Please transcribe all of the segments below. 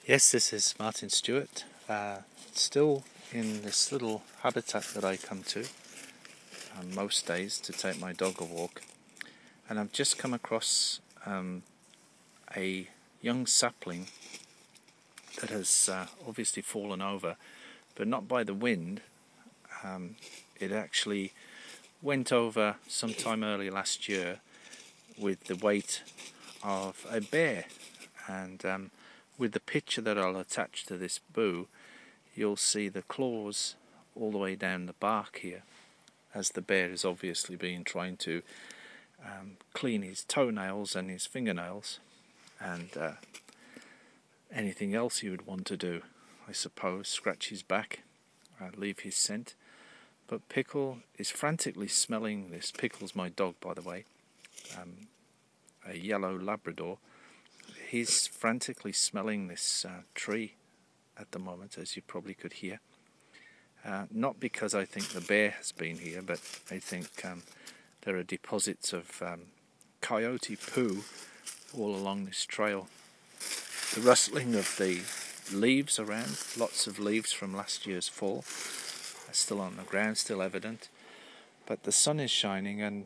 Yes, this is Martin Stewart, still in this little habitat that I come to most days to take my dog a walk, and I've just come across a young sapling that has obviously fallen over, but not by the wind. It actually went over sometime early last year with the weight of a bear, and with the picture that I'll attach to this boo, you'll see the claws all the way down the bark here, as the bear has obviously been trying to clean his toenails and his fingernails and anything else he would want to do, I suppose, scratch his back, leave his scent. But Pickle is frantically smelling this. Pickle's my dog, by the way, a yellow Labrador. He's frantically smelling this tree at the moment, as you probably could hear. Not because I think the bear has been here, but I think there are deposits of coyote poo all along this trail. The rustling of the leaves around, lots of leaves from last year's fall, are still on the ground, still evident. But the sun is shining, and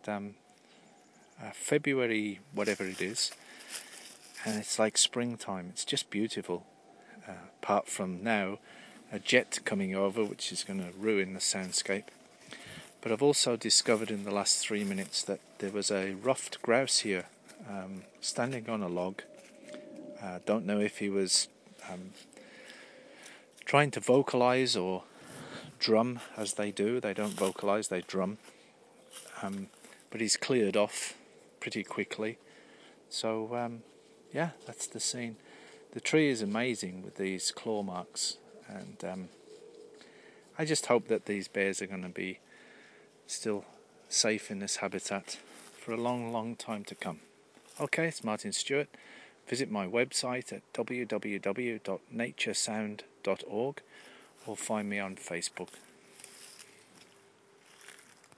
February, whatever it is, and it's like springtime. It's just beautiful. Apart from now, a jet coming over, which is going to ruin the soundscape. But I've also discovered in the last 3 minutes that there was a ruffed grouse here, standing on a log. Don't know if he was trying to vocalize or drum, as they do. They don't vocalize, they drum. But he's cleared off pretty quickly. So yeah, that's the scene. The tree is amazing with these claw marks, and I just hope that these bears are going to be still safe in this habitat for a long, long time to come. Okay, it's Martin Stewart. Visit my website at www.naturesound.org or find me on Facebook.